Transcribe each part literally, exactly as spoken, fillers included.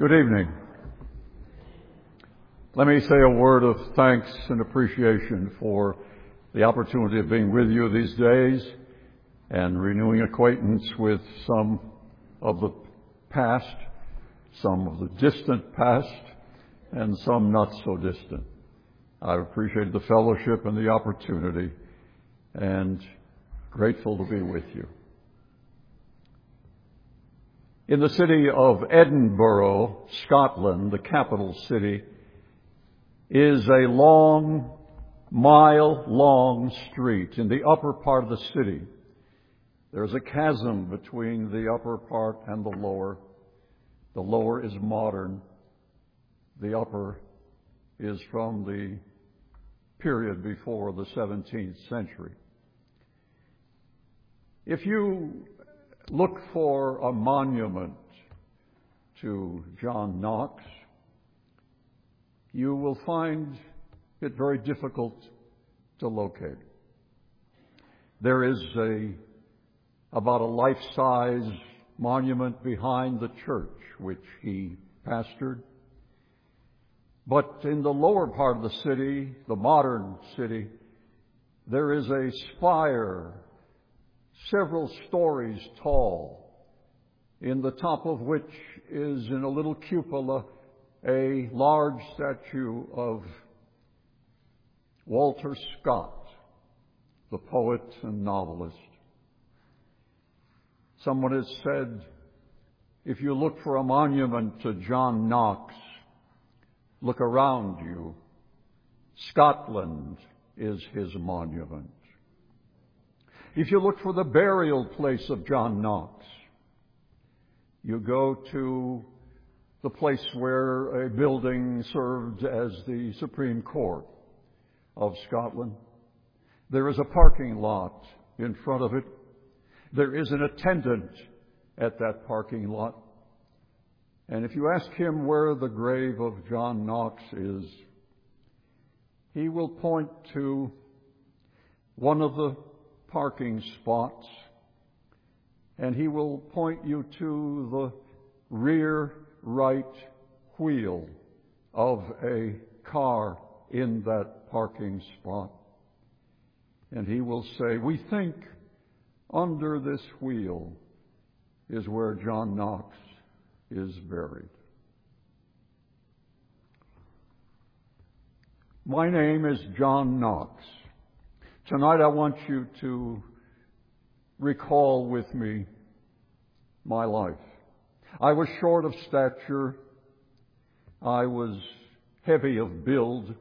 Good evening. Let me say a word of thanks and appreciation for the opportunity of being with you these days and renewing acquaintance with some of the past, some of the distant past, and some not so distant. I've appreciated the fellowship and the opportunity and grateful to be with you. In the city of Edinburgh, Scotland, the capital city, is a long, mile-long street. In the upper part of the city, there's a chasm between the upper part and the lower. The lower is modern. The upper is from the period before the seventeenth century. If you look for a monument to John Knox, you will find it very difficult to locate. There is a about a life-size monument behind the church which he pastored. But in the lower part of the city, the modern city, there is a spire several stories tall, in the top of which is, in a little cupola, a large statue of Walter Scott, the poet and novelist. Someone has said, if you look for a monument to John Knox, look around you. Scotland is his monument. If you look for the burial place of John Knox, you go to the place where a building served as the Supreme Court of Scotland. There is a parking lot in front of it. There is an attendant at that parking lot. And if you ask him where the grave of John Knox is, he will point to one of the parking spots, and he will point you to the rear right wheel of a car in that parking spot. And he will say, we think under this wheel is where John Knox is buried. My name is John Knox. Tonight I want you to recall with me my life. I was short of stature. I was heavy of build.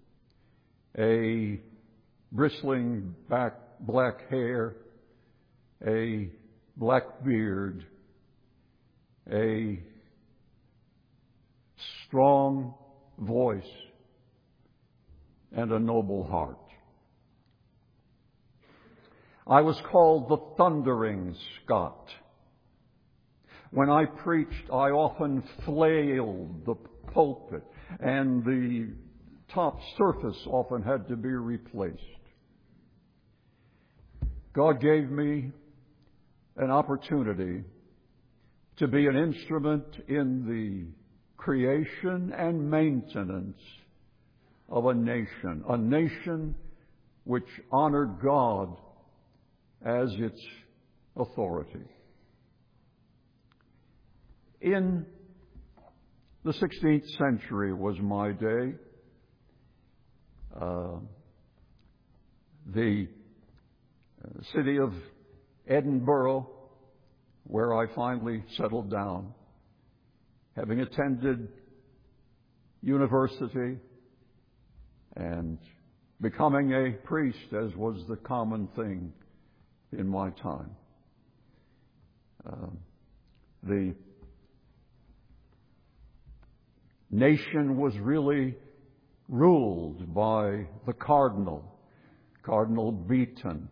A bristling back black hair. A black beard. A strong voice. And a noble heart. I was called the Thundering Scot. When I preached, I often flailed the pulpit, and the top surface often had to be replaced. God gave me an opportunity to be an instrument in the creation and maintenance of a nation, a nation which honored God as its authority. In the sixteenth century was my day. Uh, the city of Edinburgh, where I finally settled down, having attended university and becoming a priest, as was the common thing in my time. Uh, the nation was really ruled by the Cardinal, Cardinal Beaton.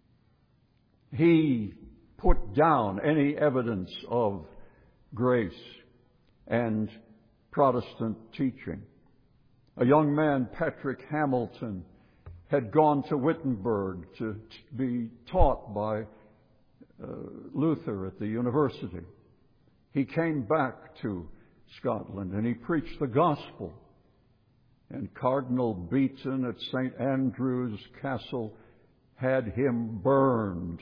He put down any evidence of grace and Protestant teaching. A young man, Patrick Hamilton, had gone to Wittenberg to be taught by uh, Luther at the university. He came back to Scotland, and he preached the gospel. And Cardinal Beaton at Saint Andrew's Castle had him burned.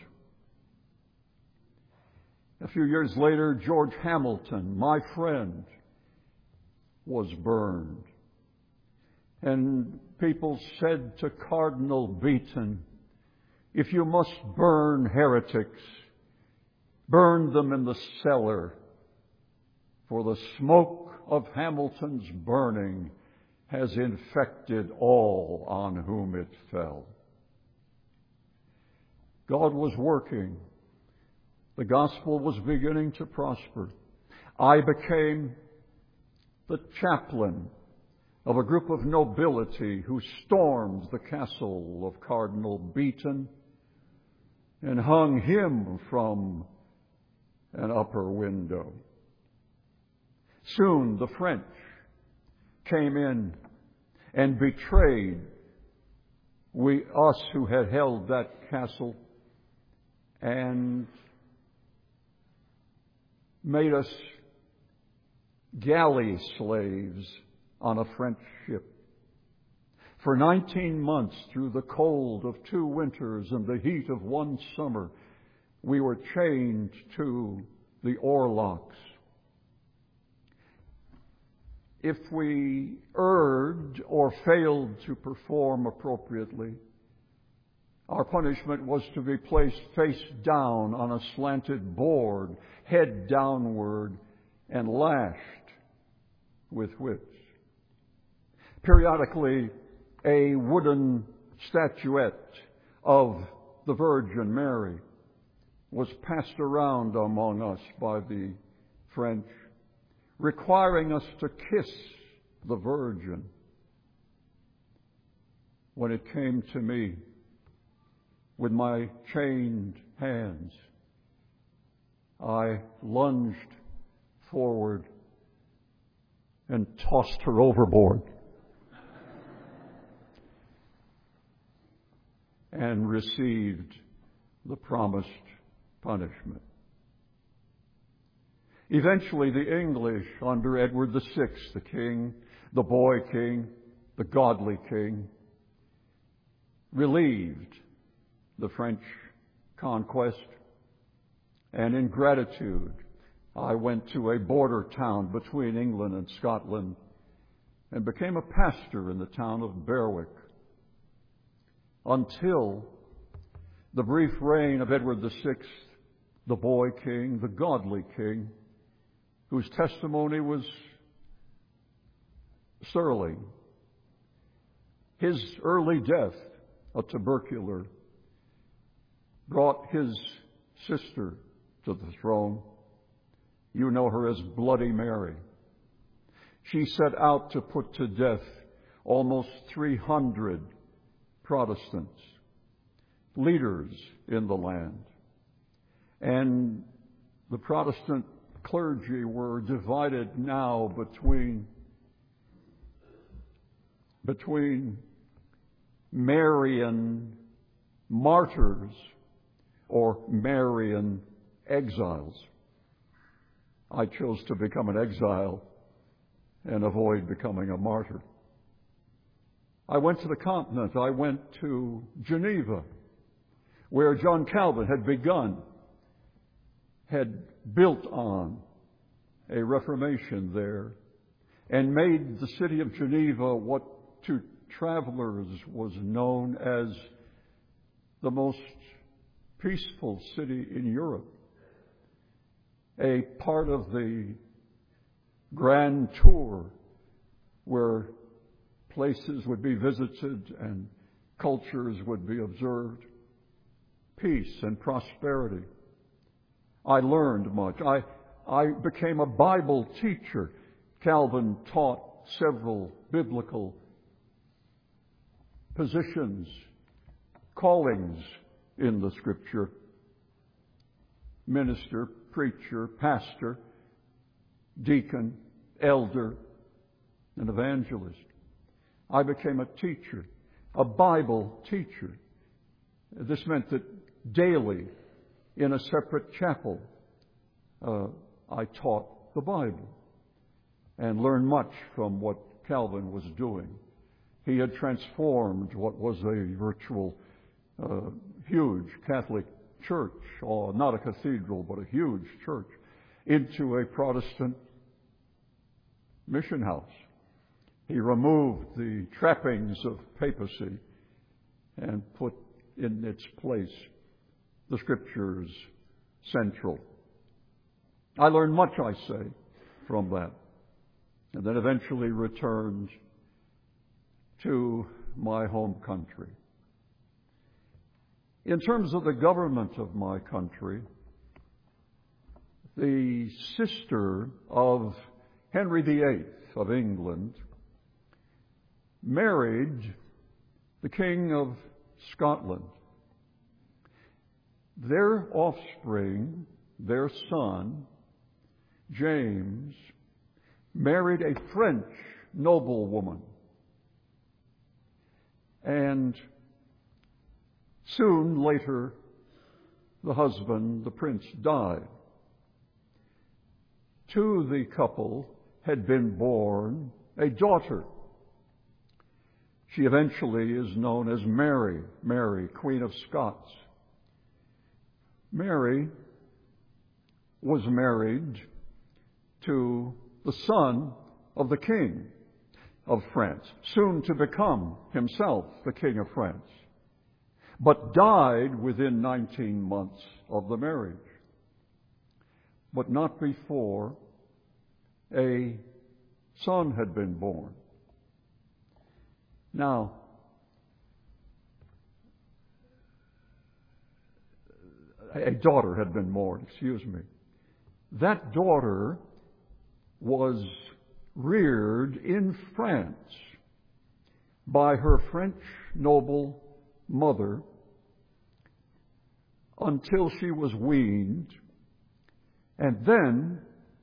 A few years later, George Hamilton, my friend, was burned. And people said to Cardinal Beaton, if you must burn heretics, burn them in the cellar, for the smoke of Hamilton's burning has infected all on whom it fell. God was working. The gospel was beginning to prosper. I became the chaplain of a group of nobility who stormed the castle of Cardinal Beaton and hung him from an upper window. Soon the French came in and betrayed we, us who had held that castle, and made us galley slaves on a French ship. For nineteen months, through the cold of two winters and the heat of one summer, we were chained to the oarlocks. If we erred or failed to perform appropriately, our punishment was to be placed face down on a slanted board, head downward, and lashed with whips. Periodically, a wooden statuette of the Virgin Mary was passed around among us by the French, requiring us to kiss the Virgin. When it came to me, with my chained hands, I lunged forward and tossed her overboard and received the promised punishment. Eventually, the English, under Edward the Sixth, the king, the boy king, the godly king, relieved the French conquest. And in gratitude, I went to a border town between England and Scotland and became a pastor in the town of Berwick, until the brief reign of Edward the Sixth, the boy king, the godly king, whose testimony was sterling. His early death, a tubercular, brought his sister to the throne. You know her as Bloody Mary. She set out to put to death almost three hundred Protestants, leaders in the land. And the Protestant clergy were divided now between, between Marian martyrs or Marian exiles. I chose to become an exile and avoid becoming a martyr. I went to the continent. I went to Geneva, where John Calvin had begun, had built on a Reformation there, and made the city of Geneva what to travelers was known as the most peaceful city in Europe. A part of the grand tour where places would be visited and cultures would be observed. Peace and prosperity. I learned much. I, I became a Bible teacher. Calvin taught several biblical positions, callings in the Scripture: minister, preacher, pastor, deacon, elder, and evangelist. I became a teacher, a Bible teacher. This meant that daily, in a separate chapel, uh, I taught the Bible. and learn much from what Calvin was doing. He had transformed what was a virtual, uh, huge Catholic church, or not a cathedral, but a huge church, into a Protestant mission house. He removed the trappings of papacy and put in its place the Scriptures central. I learned much, I say, from that, and then eventually returned to my home country. In terms of the government of my country, the sister of Henry the Eighth of England married the King of Scotland. Their offspring, their son, James, married a French noblewoman. And soon later, the husband, the prince, died. To the couple had been born a daughter. She eventually is known as Mary, Mary, Queen of Scots. Mary was married to the son of the King of France, soon to become himself the King of France, but died within nineteen months of the marriage, but not before a son had been born. Now, a daughter had been born, excuse me. That daughter was reared in France by her French noble mother until she was weaned, and then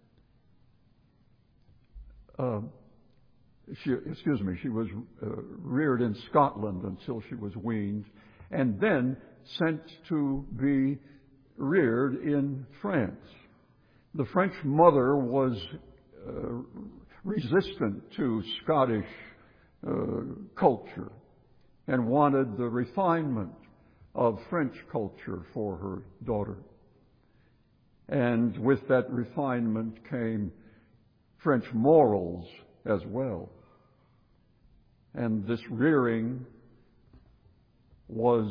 uh, she, excuse me, she was uh, reared in Scotland until she was weaned, and then sent to be reared in France. The French mother was uh, resistant to Scottish uh, culture and wanted the refinement of French culture for her daughter. And with that refinement came French morals as well. And this rearing was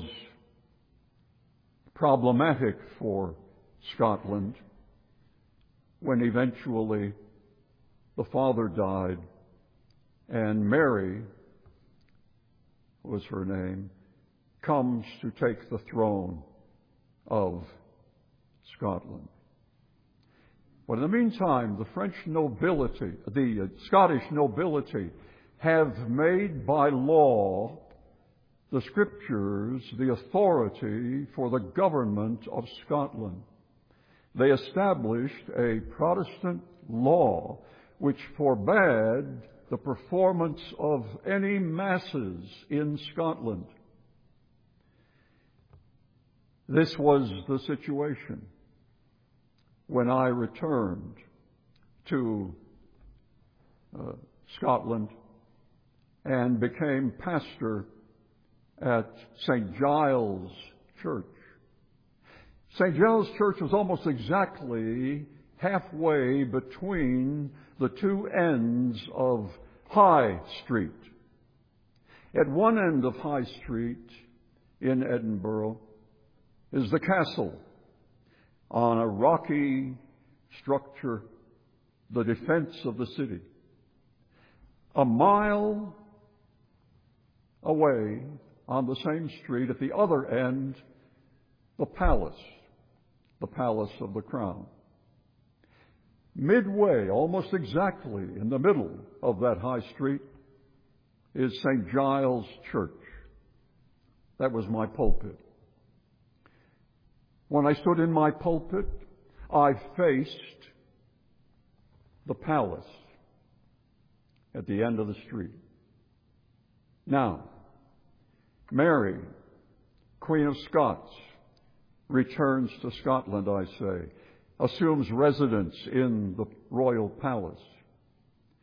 problematic for Scotland when eventually the father died and Mary was her name, comes to take the throne of Scotland. But in the meantime, the French nobility, the Scottish nobility, have made by law the Scriptures the authority for the government of Scotland. They established a Protestant law which forbade the performance of any masses in Scotland. This was the situation when I returned to uh, Scotland and became pastor at Saint Giles Church. Saint Giles Church was almost exactly halfway between the two ends of High Street. At one end of High Street in Edinburgh is the castle on a rocky structure, the defense of the city. A mile away on the same street at the other end, the palace, the palace of the crown. Midway, almost exactly in the middle of that high street, is Saint Giles Church. That was my pulpit. When I stood in my pulpit, I faced the palace at the end of the street. Now, Mary, Queen of Scots, returns to Scotland, I say, assumes residence in the royal palace.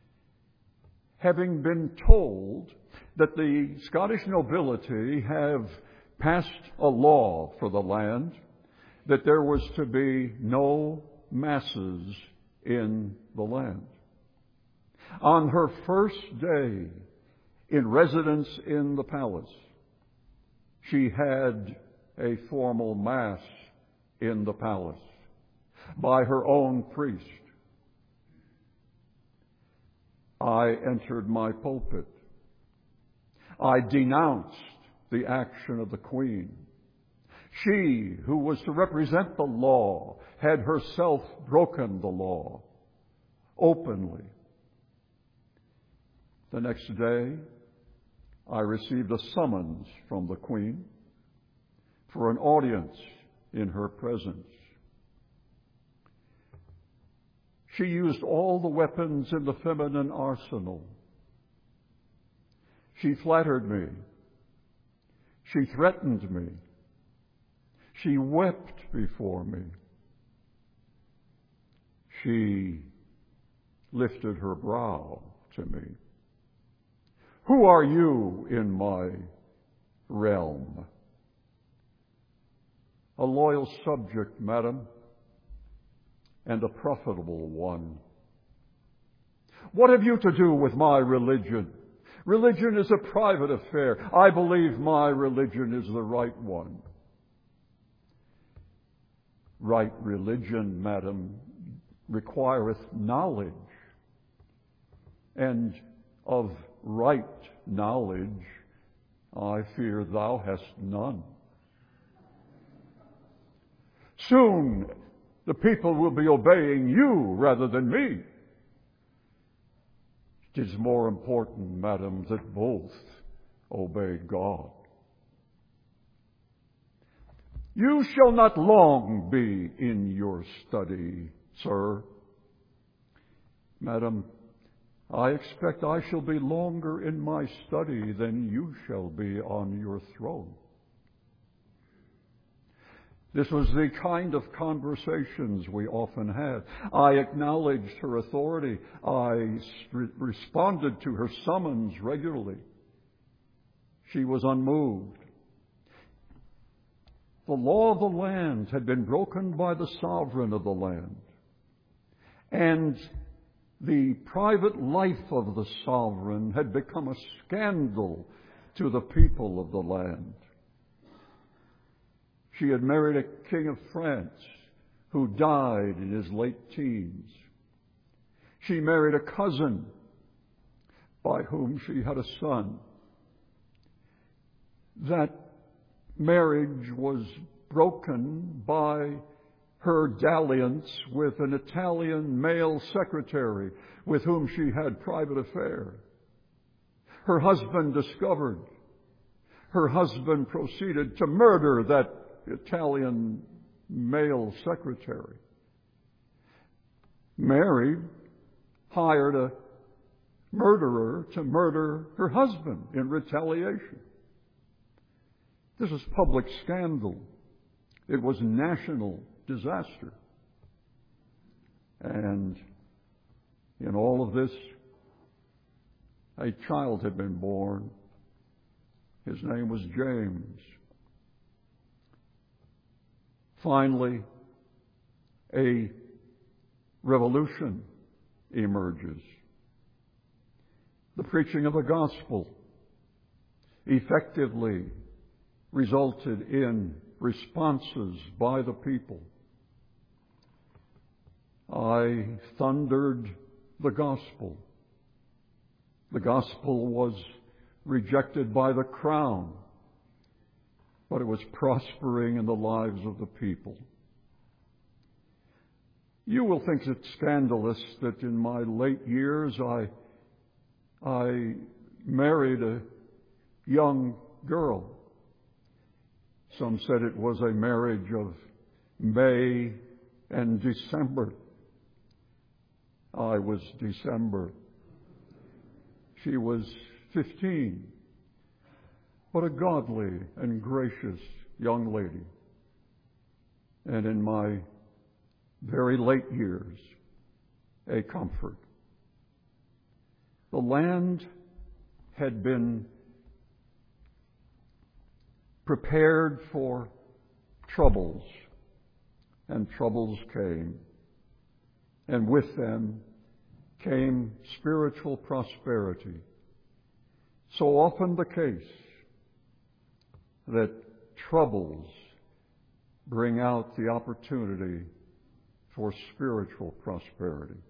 having been told that the Scottish nobility have passed a law for the land, that there was to be no masses in the land. On her first day in residence in the palace, she had a formal mass in the palace by her own priest. I entered my pulpit. I denounced the action of the Queen. She, who was to represent the law, had herself broken the law openly. The next day, I received a summons from the Queen for an audience in her presence. She used all the weapons in the feminine arsenal. She flattered me. She threatened me. She wept before me. She lifted her brow to me. Who are you in my realm? A loyal subject, madam, and a profitable one. What have you to do with my religion? Religion is a private affair. I believe my religion is the right one. Right religion, madam, requireth knowledge, and of right knowledge I fear thou hast none. Soon the people will be obeying you rather than me. It is more important, madam, that both obey God. You shall not long be in your study, sir. Madam, I expect I shall be longer in my study than you shall be on your throne. This was the kind of conversations we often had. I acknowledged her authority. I re- responded to her summons regularly. She was unmoved. The law of the land had been broken by the sovereign of the land. And the private life of the sovereign had become a scandal to the people of the land. She had married a king of France who died in his late teens. She married a cousin by whom she had a son. That marriage was broken by her dalliance with an Italian male secretary with whom she had private affair. Her husband discovered. Her husband proceeded to murder that Italian male secretary. Mary hired a murderer to murder her husband in retaliation. This was public scandal. It was national disaster. And in all of this, a child had been born. His name was James. Finally, a revolution emerges. The preaching of the gospel effectively resulted in responses by the people. I thundered the gospel. The gospel was rejected by the crown, but it was prospering in the lives of the people. You will think it scandalous that in my late years I, I married a young girl. Some said it was a marriage of May and December. I was December. She was fifteen, but a godly and gracious young lady. And in my very late years, a comfort. The The land had been prepared for troubles, and troubles came. And with them came spiritual prosperity. So often the case that troubles bring out the opportunity for spiritual prosperity.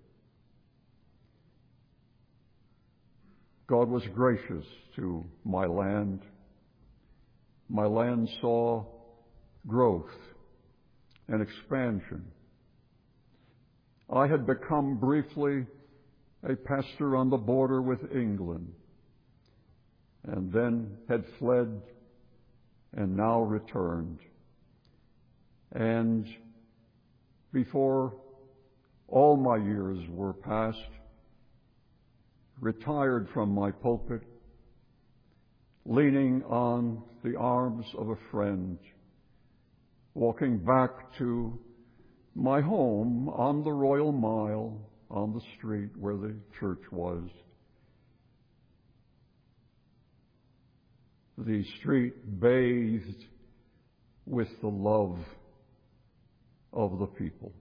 God was gracious to my land. My land saw growth and expansion. I had become briefly a pastor on the border with England, and then had fled and now returned. And before all my years were past, retired from my pulpit, leaning on the arms of a friend, walking back to my home on the Royal Mile, on the street where the church was. The street bathed with the love of the people.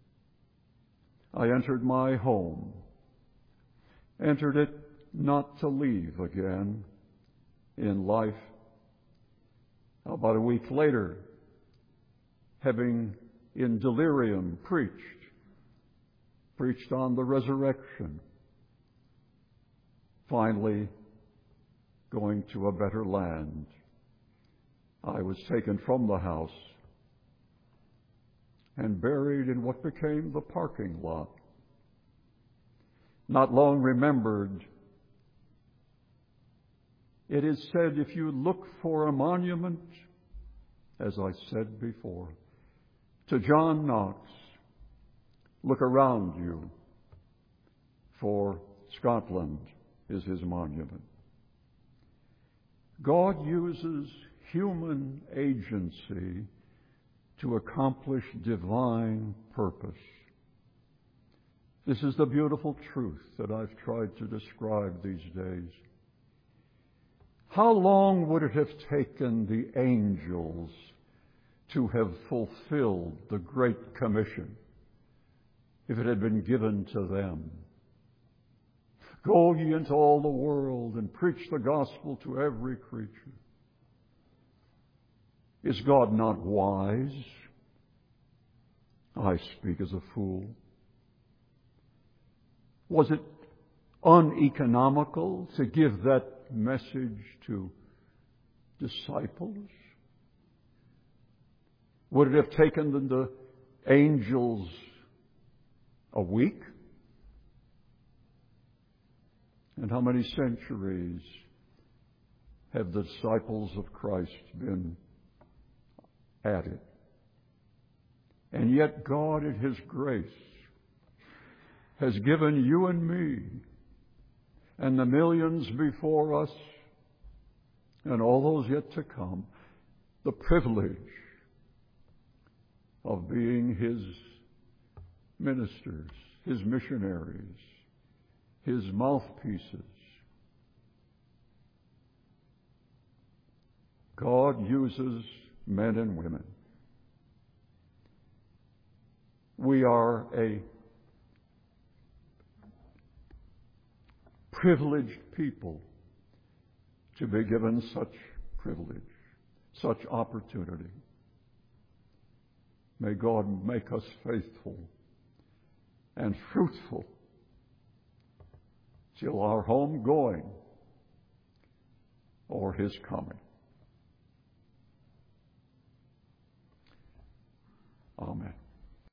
I entered my home, entered it not to leave again in life. About a week later, having in delirium preached, preached on the resurrection, finally going to a better land, I was taken from the house and buried in what became the parking lot. Not long remembered, it is said, if you look for a monument, as I said before, to John Knox, look around you, for Scotland is his monument. God uses human agency to accomplish divine purpose. This is the beautiful truth that I've tried to describe these days. How long would it have taken the angels to have fulfilled the Great Commission if it had been given to them? Go ye into all the world and preach the gospel to every creature. Is God not wise? I speak as a fool. Was it uneconomical to give that message to disciples? Would it have taken the angels a week? And how many centuries have the disciples of Christ been at it? And yet God, in His grace, has given you and me and the millions before us and all those yet to come the privilege of being His ministers, His missionaries, His mouthpieces. God uses men and women. We are a privileged people to be given such privilege, such opportunity. May God make us faithful and fruitful till our home going or His coming. Amen.